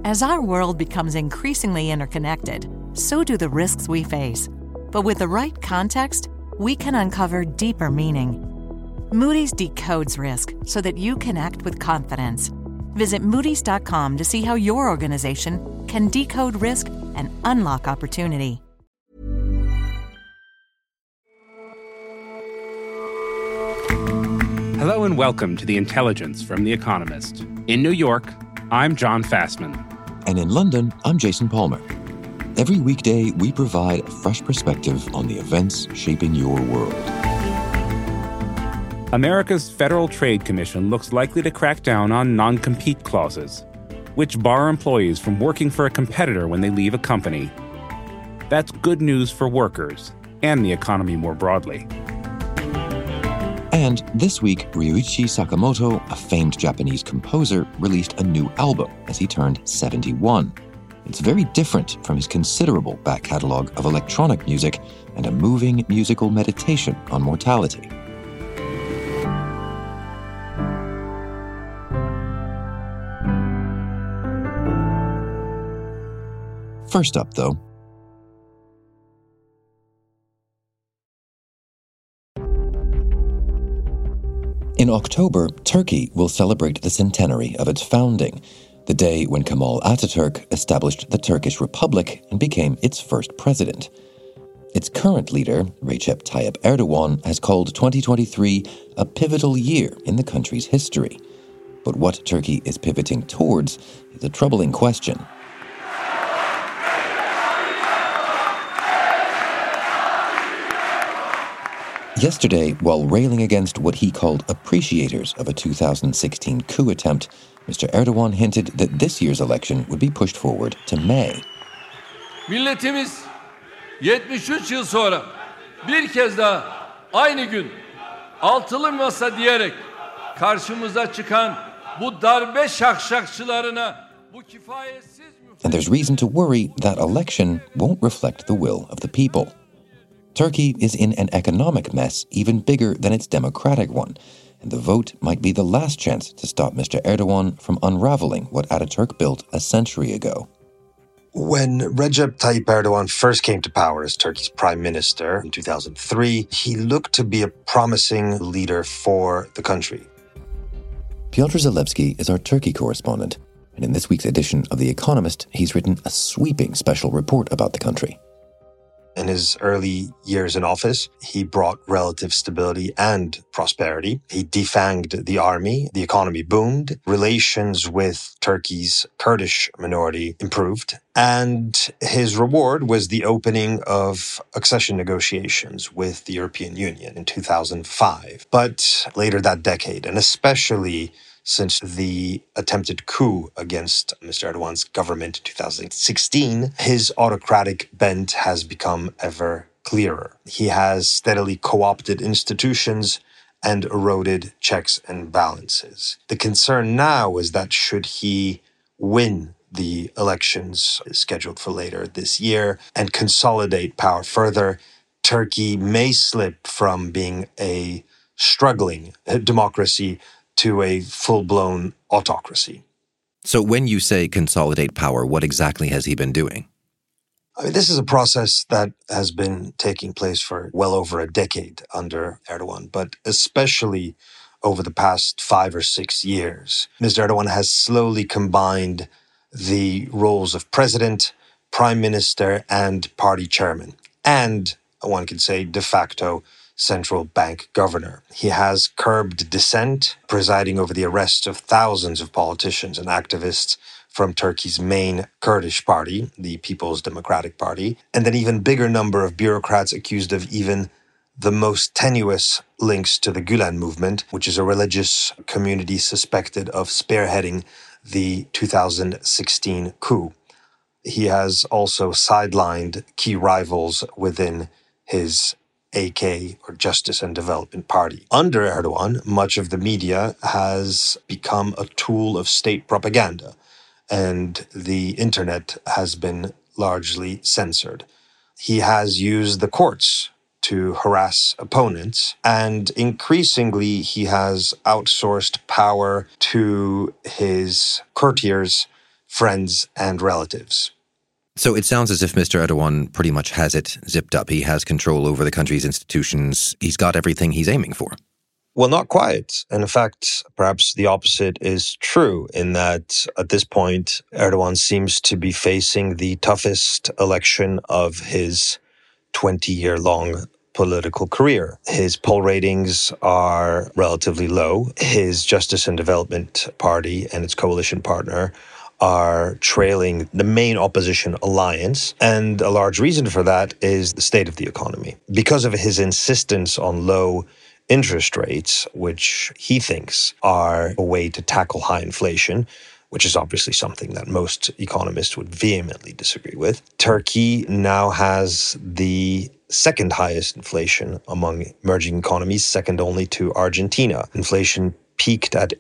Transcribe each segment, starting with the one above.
As our world becomes increasingly interconnected, so do the risks we face. But with the right context, we can uncover deeper meaning. Moody's decodes risk so that you can act with confidence. Visit Moody's.com to see how your organization can decode risk and unlock opportunity. Hello and welcome to The Intelligence from The Economist. In New York, I'm John Fassman. And in London, I'm Jason Palmer. Every weekday, we provide a fresh perspective on the events shaping your world. America's Federal Trade Commission looks likely to crack down on non-compete clauses, which bar employees from working for a competitor when they leave a company. That's good news for workers and the economy more broadly. And this week, Ryuichi Sakamoto, a famed Japanese composer, released a new album as he turned 71. It's very different from his considerable back catalogue of electronic music and a moving musical meditation on mortality. First up, though, in October, Turkey will celebrate the centenary of its founding, the day when Kemal Ataturk established the Turkish Republic and became its first president. Its current leader, Recep Tayyip Erdogan, has called 2023 a pivotal year in the country's history. But what Turkey is pivoting towards is a troubling question. Yesterday, while railing against what he called appreciators of a 2016 coup attempt, Mr. Erdogan hinted that this year's election would be pushed forward to May. Milletimiz 73 yıl sonra bir kez daha aynı gün altılı masa diyerek karşımıza çıkan bu darbe şakşakçılarına bu kifayetsiz. And there's reason to worry that election won't reflect the will of the people. Turkey is in an economic mess even bigger than its democratic one, and the vote might be the last chance to stop Mr. Erdogan from unraveling what Ataturk built a century ago. When Recep Tayyip Erdogan first came to power as Turkey's prime minister in 2003, he looked to be a promising leader for the country. Piotr Zalewski is our Turkey correspondent, and in this week's edition of The Economist, he's written a sweeping special report about the country. In his early years in office, he brought relative stability and prosperity. He defanged the army, the economy boomed, relations with Turkey's Kurdish minority improved, and his reward was the opening of accession negotiations with the European Union in 2005. But later that decade, and especially since the attempted coup against Mr. Erdogan's government in 2016, his autocratic bent has become ever clearer. He has steadily co-opted institutions and eroded checks and balances. The concern now is that should he win the elections scheduled for later this year and consolidate power further, Turkey may slip from being a struggling democracy to a full-blown autocracy. So when you say consolidate power, what exactly has he been doing? I mean, this is a process that has been taking place for well over a decade under Erdogan, but especially over the past 5 or 6 years. Mr. Erdogan has slowly combined the roles of president, prime minister, and party chairman, and one could say de facto central bank governor. He has curbed dissent, presiding over the arrest of thousands of politicians and activists from Turkey's main Kurdish party, the People's Democratic Party, and an even bigger number of bureaucrats accused of even the most tenuous links to the Gülen movement, which is a religious community suspected of spearheading the 2016 coup. He has also sidelined key rivals within his AK, or Justice and Development Party. Under Erdogan, much of the media has become a tool of state propaganda, and the internet has been largely censored. He has used the courts to harass opponents, and increasingly he has outsourced power to his courtiers friends and relatives. So it sounds as if Mr. Erdogan pretty much has it zipped up. He has control over the country's institutions. He's got everything he's aiming for. Well, not quite. And in fact, perhaps the opposite is true in that at this point, Erdogan seems to be facing the toughest election of his 20-year-long political career. His poll ratings are relatively low. His Justice and Development Party and its coalition partner are trailing the main opposition alliance. And a large reason for that is the state of the economy. Because of his insistence on low interest rates, which he thinks are a way to tackle high inflation, which is obviously something that most economists would vehemently disagree with, Turkey now has the second highest inflation among emerging economies, second only to Argentina. Inflation peaked at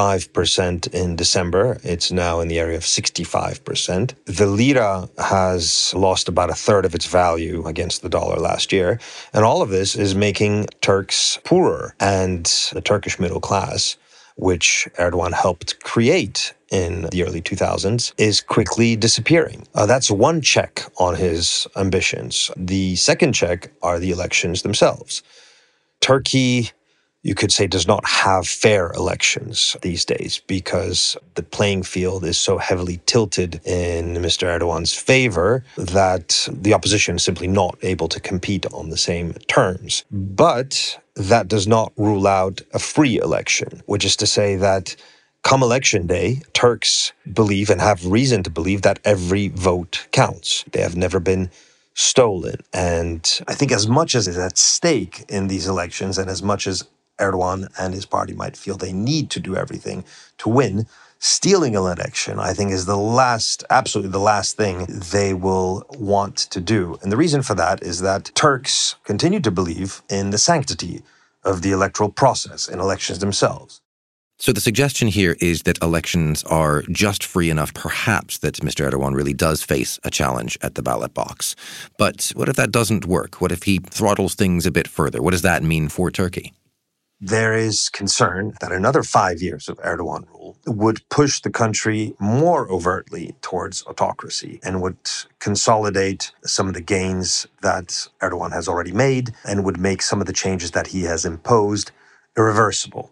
85% in December. It's now in the area of 65%. The lira has lost about a third of its value against the dollar last year. And all of this is making Turks poorer. And the Turkish middle class, which Erdogan helped create in the early 2000s, is quickly disappearing. That's one check on his ambitions. The second check are the elections themselves. Turkey, you could say, does not have fair elections these days because the playing field is so heavily tilted in Mr. Erdogan's favor that the opposition is simply not able to compete on the same terms. But that does not rule out a free election, which is to say that come election day, Turks believe and have reason to believe that every vote counts. They have never been stolen. And I think as much as is at stake in these elections and as much as Erdogan and his party might feel they need to do everything to win, stealing an election, I think, is absolutely the last thing they will want to do. And the reason for that is that Turks continue to believe in the sanctity of the electoral process and elections themselves. So the suggestion here is that elections are just free enough, perhaps, that Mr. Erdogan really does face a challenge at the ballot box. But what if that doesn't work? What if he throttles things a bit further? What does that mean for Turkey? There is concern that another 5 years of Erdogan rule would push the country more overtly towards autocracy and would consolidate some of the gains that Erdogan has already made and would make some of the changes that he has imposed irreversible.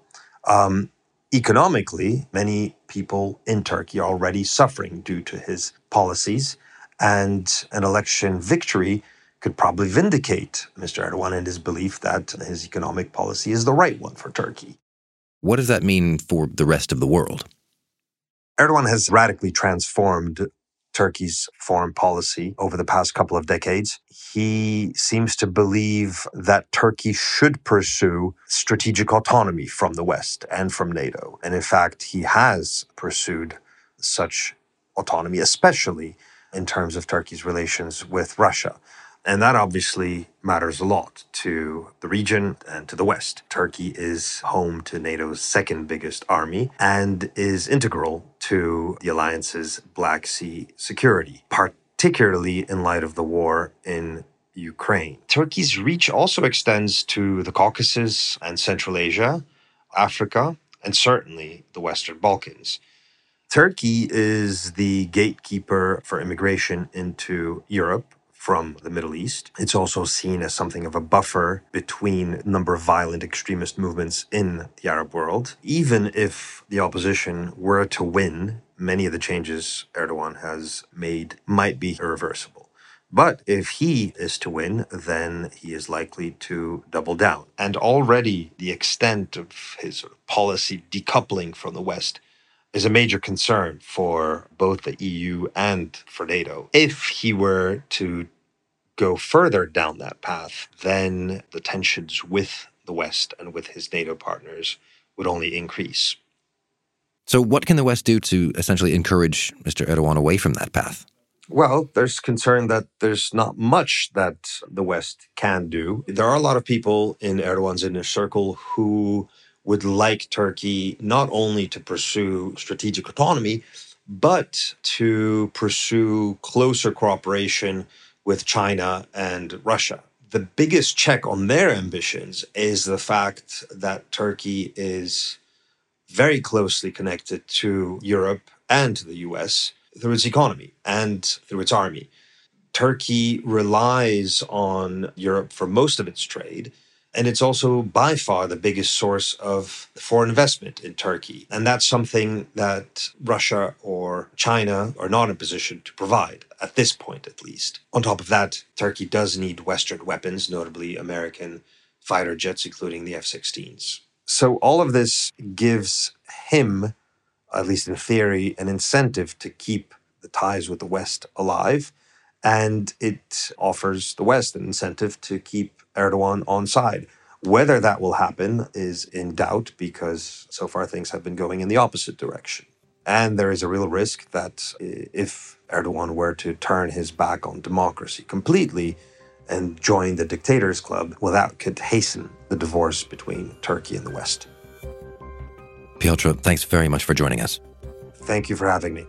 Economically, many people in Turkey are already suffering due to his policies, and an election victory could probably vindicate Mr. Erdogan and his belief that his economic policy is the right one for Turkey. What does that mean for the rest of the world? Erdogan has radically transformed Turkey's foreign policy over the past couple of decades. He seems to believe that Turkey should pursue strategic autonomy from the West and from NATO. And in fact, he has pursued such autonomy, especially in terms of Turkey's relations with Russia. And that obviously matters a lot to the region and to the West. Turkey is home to NATO's second biggest army and is integral to the alliance's Black Sea security, particularly in light of the war in Ukraine. Turkey's reach also extends to the Caucasus and Central Asia, Africa, and certainly the Western Balkans. Turkey is the gatekeeper for immigration into Europe from the Middle East. It's also seen as something of a buffer between a number of violent extremist movements in the Arab world. Even if the opposition were to win, many of the changes Erdogan has made might be irreversible. But if he is to win, then he is likely to double down. And already the extent of his policy decoupling from the West is a major concern for both the EU and for NATO. If he were to go further down that path, then the tensions with the West and with his NATO partners would only increase. So what can the West do to essentially encourage Mr. Erdogan away from that path? Well, there's concern that there's not much that the West can do. There are a lot of people in Erdogan's inner circle who would like Turkey not only to pursue strategic autonomy, but to pursue closer cooperation with China and Russia. The biggest check on their ambitions is the fact that Turkey is very closely connected to Europe and to the US through its economy and through its army. Turkey relies on Europe for most of its trade, and it's also by far the biggest source of foreign investment in Turkey. And that's something that Russia or China are not in a position to provide, at this point at least. On top of that, Turkey does need Western weapons, notably American fighter jets, including the F-16s. So all of this gives him, at least in theory, an incentive to keep the ties with the West alive. And it offers the West an incentive to keep Erdogan on side. Whether that will happen is in doubt because so far things have been going in the opposite direction. And there is a real risk that if Erdogan were to turn his back on democracy completely and join the dictators' club, well, that could hasten the divorce between Turkey and the West. Piotr, thanks very much for joining us. Thank you for having me.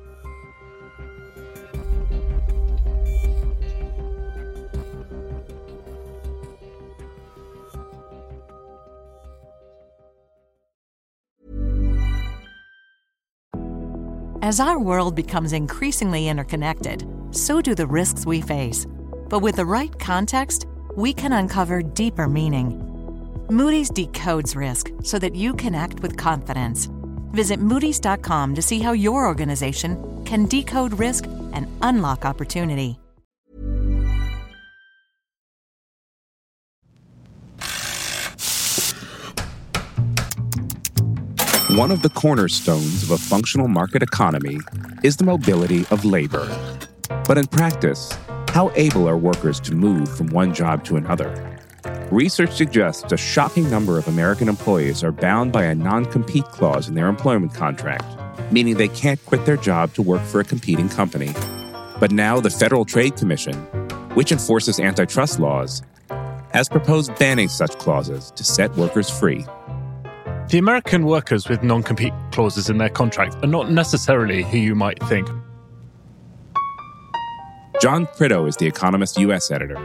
As our world becomes increasingly interconnected, so do the risks we face. But with the right context, we can uncover deeper meaning. Moody's decodes risk so that you can act with confidence. Visit Moody's.com to see how your organization can decode risk and unlock opportunity. One of the cornerstones of a functional market economy is the mobility of labor. But in practice, how able are workers to move from one job to another? Research suggests a shocking number of American employees are bound by a non-compete clause in their employment contract, meaning they can't quit their job to work for a competing company. But now the Federal Trade Commission, which enforces antitrust laws, has proposed banning such clauses to set workers free. The American workers with non-compete clauses in their contract are not necessarily who you might think. John Prideaux is The Economist U.S. editor.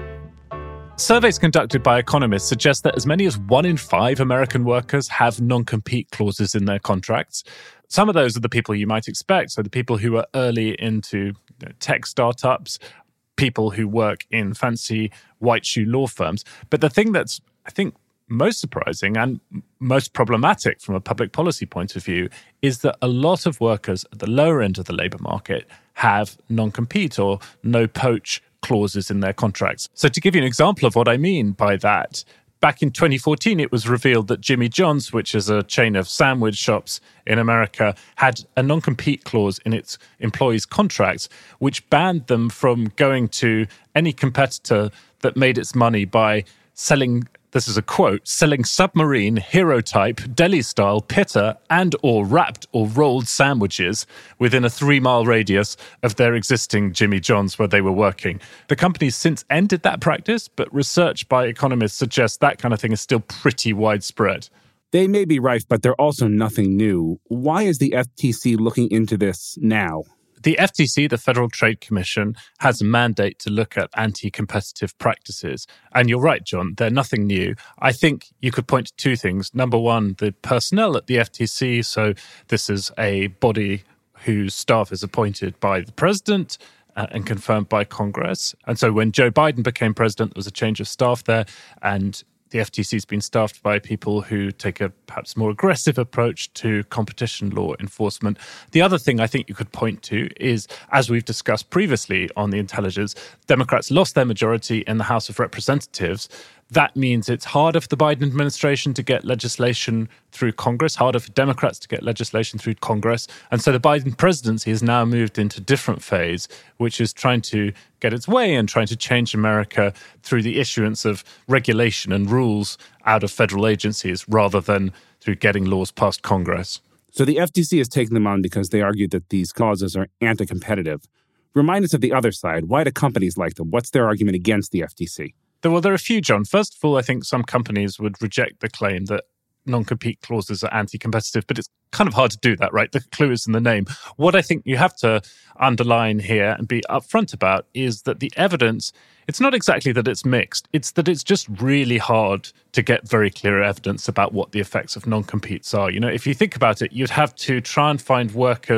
Surveys conducted by economists suggest that as many as 1 in 5 American workers have non-compete clauses in their contracts. Some of those are the people you might expect, so the people who are early into tech startups, people who work in fancy white shoe law firms. But the thing that's, I think, most surprising and most problematic from a public policy point of view is that a lot of workers at the lower end of the labour market have non-compete or no-poach clauses in their contracts. So to give you an example of what I mean by that, back in 2014, it was revealed that Jimmy John's, which is a chain of sandwich shops in America, had a non-compete clause in its employees' contracts, which banned them from going to any competitor that made its money by selling, this is a quote, selling submarine, hero-type, deli-style, pita and or wrapped or rolled sandwiches within a 3-mile radius of their existing Jimmy John's where they were working. The company's since ended that practice, but research by economists suggests that kind of thing is still pretty widespread. They may be rife, but they're also nothing new. Why is the FTC looking into this now? The FTC, the Federal Trade Commission, has a mandate to look at anti-competitive practices. And you're right, John, they're nothing new. I think you could point to 2 things. Number one, the personnel at the FTC. So this is a body whose staff is appointed by the president and confirmed by Congress. And so when Joe Biden became president, there was a change of staff there. And the FTC has been staffed by people who take a perhaps more aggressive approach to competition law enforcement. The other thing I think you could point to is, as we've discussed previously on The Intelligence, Democrats lost their majority in the House of Representatives. That means it's harder for the Biden administration to get legislation through Congress, harder for Democrats to get legislation through Congress. And so the Biden presidency has now moved into a different phase, which is trying to get its way and trying to change America through the issuance of regulation and rules out of federal agencies rather than through getting laws past Congress. So the FTC has taken them on because they argue that these clauses are anti-competitive. Remind us of the other side. Why do companies like them? What's their argument against the FTC? Well, there are a few, John. First of all, I think some companies would reject the claim that non-compete clauses are anti-competitive, but it's kind of hard to do that, right? The clue is in the name. What I think you have to underline here and be upfront about is that the evidence, it's not exactly that it's mixed, it's that it's just really hard to get very clear evidence about what the effects of non-competes are. You know, if you think about it, you'd have to try and find workers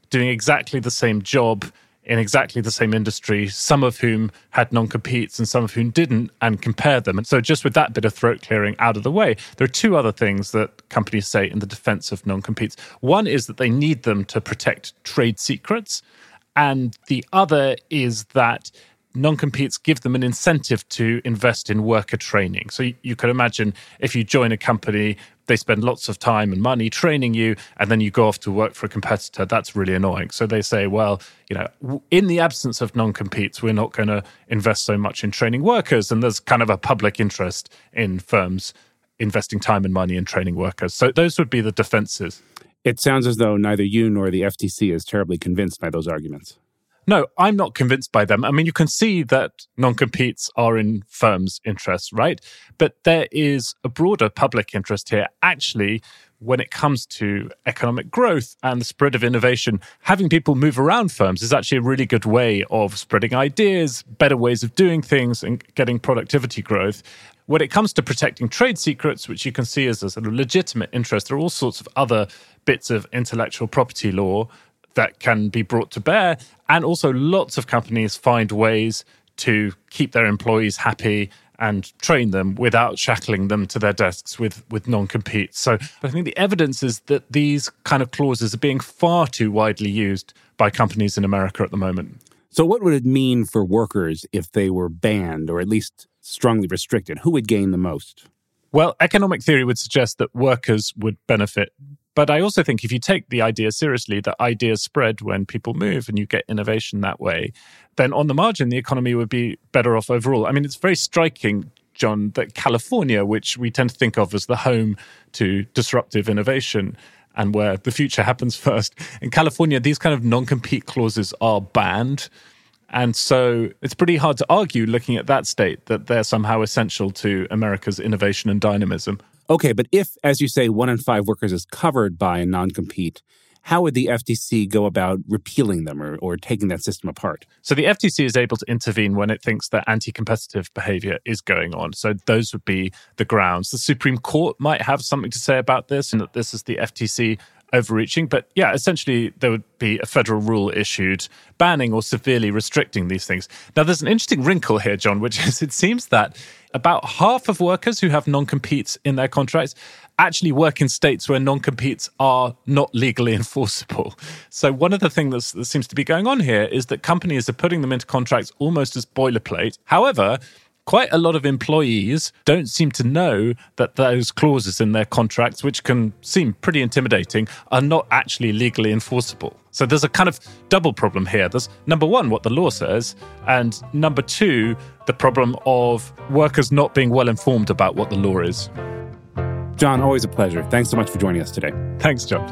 doing exactly the same job in exactly the same industry, some of whom had non-competes and some of whom didn't, and compare them. And so just with that bit of throat clearing out of the way, there are two other things that companies say in the defense of non-competes. One is that they need them to protect trade secrets, and the other is that non-competes give them an incentive to invest in worker training. So you could imagine if you join a company, they spend lots of time and money training you, and then you go off to work for a competitor. That's really annoying. So they say, well, in the absence of non-competes, we're not going to invest so much in training workers. And there's kind of a public interest in firms investing time and money in training workers. So those would be the defenses. It sounds as though neither you nor the FTC is terribly convinced by those arguments. No, I'm not convinced by them. I mean, you can see that non-competes are in firms' interests, right? But there is a broader public interest here. Actually, when it comes to economic growth and the spread of innovation, having people move around firms is actually a really good way of spreading ideas, better ways of doing things, and getting productivity growth. When it comes to protecting trade secrets, which you can see as a sort of legitimate interest, there are all sorts of other bits of intellectual property law that can be brought to bear. And also lots of companies find ways to keep their employees happy and train them without shackling them to their desks with non-competes. So I think the evidence is that these kind of clauses are being far too widely used by companies in America at the moment. So what would it mean for workers if they were banned or at least strongly restricted? Who would gain the most? Well, economic theory would suggest that workers would benefit. But I also think if you take the idea seriously, that ideas spread when people move and you get innovation that way, then on the margin, the economy would be better off overall. I mean, it's very striking, John, that California, which we tend to think of as the home to disruptive innovation and where the future happens first, in California, these kind of non-compete clauses are banned. And so it's pretty hard to argue, looking at that state, that they're somehow essential to America's innovation and dynamism. Okay, but if, as you say, 1 in 5 workers is covered by a non-compete, how would the FTC go about repealing them or taking that system apart? So the FTC is able to intervene when it thinks that anti-competitive behavior is going on. So those would be the grounds. The Supreme Court might have something to say about this, and that this is the FTC overreaching. But yeah, essentially there would be a federal rule issued banning or severely restricting these things. Now, there's an interesting wrinkle here, John, which is it seems that about half of workers who have non-competes in their contracts actually work in states where non-competes are not legally enforceable. So one of the things that seems to be going on here is that companies are putting them into contracts almost as boilerplate. However, quite a lot of employees don't seem to know that those clauses in their contracts, which can seem pretty intimidating, are not actually legally enforceable. So there's a kind of double problem here. There's, number one, what the law says, and number two, the problem of workers not being well informed about what the law is. John, always a pleasure. Thanks so much for joining us today. Thanks, John.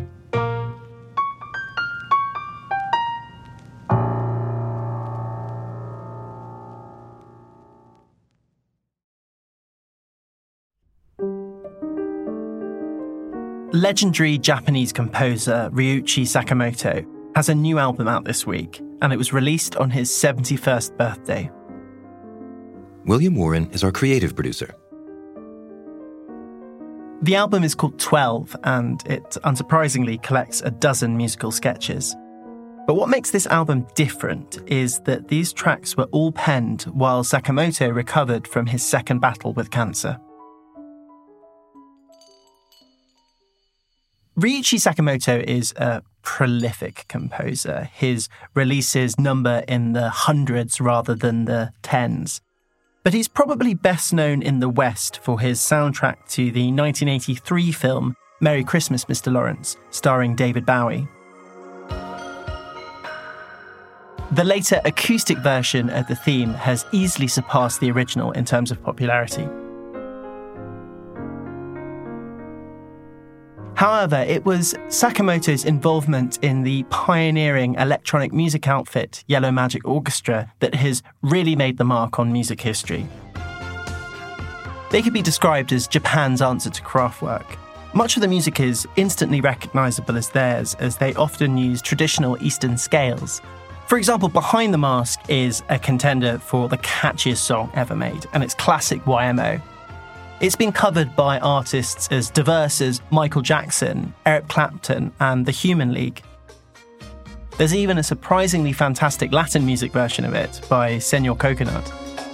Legendary Japanese composer Ryuichi Sakamoto has a new album out this week, and it was released on his 71st birthday. William Warren is our creative producer. The album is called 12, and it unsurprisingly collects a dozen musical sketches. But what makes this album different is that these tracks were all penned while Sakamoto recovered from his second battle with cancer. Ryuichi Sakamoto is a prolific composer. His releases number in the hundreds rather than the tens. But he's probably best known in the West for his soundtrack to the 1983 film Merry Christmas, Mr. Lawrence, starring David Bowie. The later acoustic version of the theme has easily surpassed the original in terms of popularity. However, it was Sakamoto's involvement in the pioneering electronic music outfit Yellow Magic Orchestra that has really made the mark on music history. They could be described as Japan's answer to Kraftwerk. Much of the music is instantly recognisable as theirs, as they often use traditional Eastern scales. For example, Behind the Mask is a contender for the catchiest song ever made, and it's classic YMO. It's been covered by artists as diverse as Michael Jackson, Eric Clapton, and the Human League. There's even a surprisingly fantastic Latin music version of it by Señor Coconut.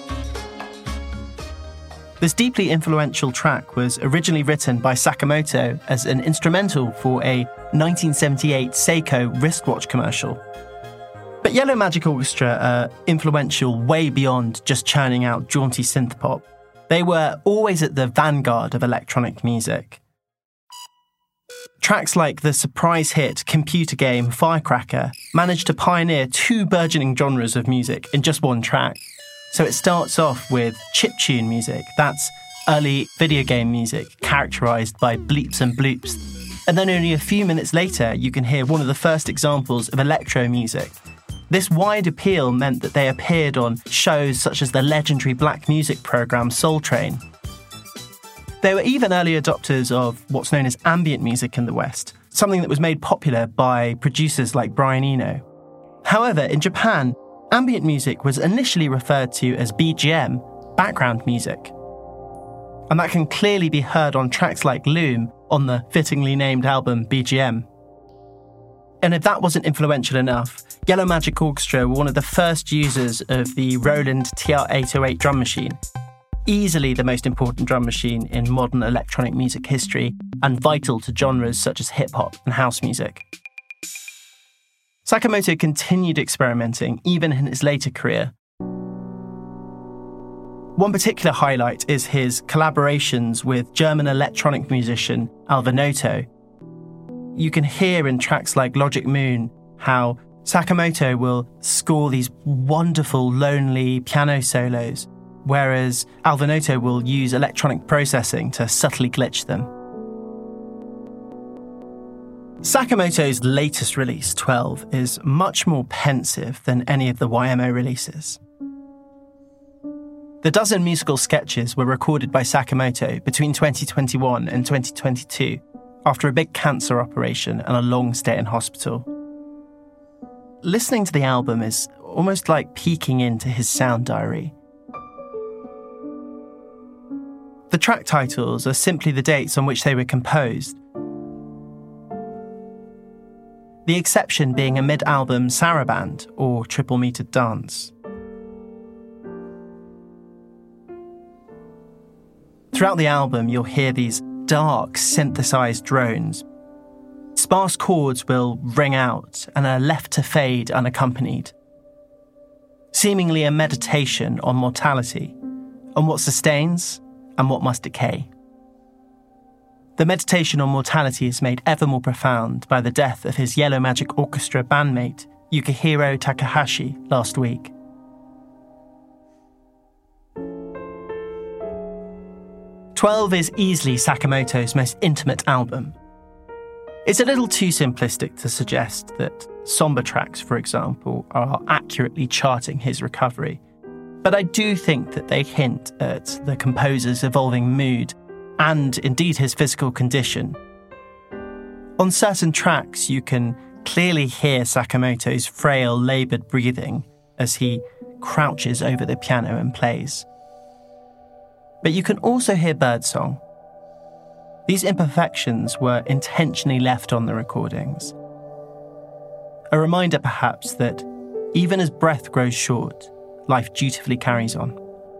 This deeply influential track was originally written by Sakamoto as an instrumental for a 1978 Seiko wristwatch commercial. But Yellow Magic Orchestra are influential way beyond just churning out jaunty synth pop. They were always at the vanguard of electronic music. Tracks like the surprise hit computer game Firecracker managed to pioneer two burgeoning genres of music in just one track. So it starts off with chiptune music, that's early video game music characterised by bleeps and bloops. And then only a few minutes later, you can hear one of the first examples of electro music. This wide appeal meant that they appeared on shows such as the legendary black music programme Soul Train. They were even early adopters of what's known as ambient music in the West, something that was made popular by producers like Brian Eno. However, in Japan, ambient music was initially referred to as BGM, background music. And that can clearly be heard on tracks like Loom on the fittingly named album BGM. And if that wasn't influential enough, Yellow Magic Orchestra were one of the first users of the Roland TR-808 drum machine, easily the most important drum machine in modern electronic music history and vital to genres such as hip-hop and house music. Sakamoto continued experimenting even in his later career. One particular highlight is his collaborations with German electronic musician Alvar Noto. You can hear in tracks like Logic Moon how Sakamoto will score these wonderful, lonely piano solos, whereas Alvar Noto will use electronic processing to subtly glitch them. Sakamoto's latest release, 12, is much more pensive than any of the YMO releases. The dozen musical sketches were recorded by Sakamoto between 2021 and 2022 after a big cancer operation and a long stay in hospital. Listening to the album is almost like peeking into his sound diary. The track titles are simply the dates on which they were composed, the exception being a mid-album saraband or triple-metered dance. Throughout the album, you'll hear these dark, synthesized drones. Sparse chords will ring out and are left to fade unaccompanied, seemingly a meditation on mortality, on what sustains and what must decay. The meditation on mortality is made ever more profound by the death of his Yellow Magic Orchestra bandmate, Yukihiro Takahashi, last week. "12 is easily Sakamoto's most intimate album. It's a little too simplistic to suggest that somber tracks, for example, are accurately charting his recovery, but I do think that they hint at the composer's evolving mood and indeed his physical condition. On certain tracks, you can clearly hear Sakamoto's frail, laboured breathing as he crouches over the piano and plays. But you can also hear birdsong. These imperfections were intentionally left on the recordings. A reminder, perhaps, that even as breath grows short, life dutifully carries on.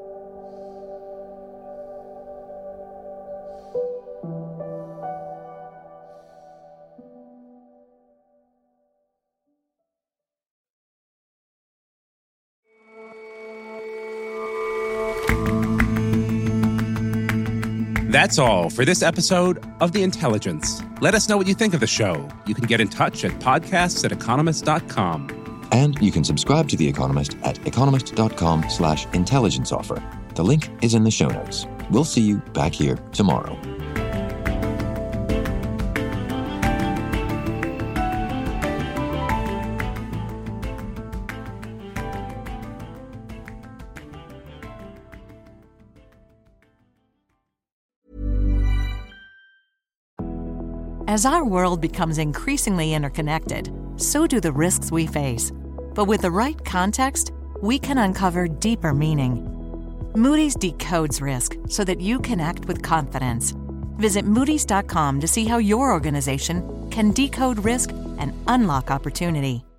That's all for this episode of The Intelligence. Let us know what you think of the show. You can get in touch at podcasts@economist.com. And you can subscribe to The Economist at economist.com/intelligence offer. The link is in the show notes. We'll see you back here tomorrow. As our world becomes increasingly interconnected, so do the risks we face. But with the right context, we can uncover deeper meaning. Moody's decodes risk so that you can act with confidence. Visit Moodys.com to see how your organization can decode risk and unlock opportunity.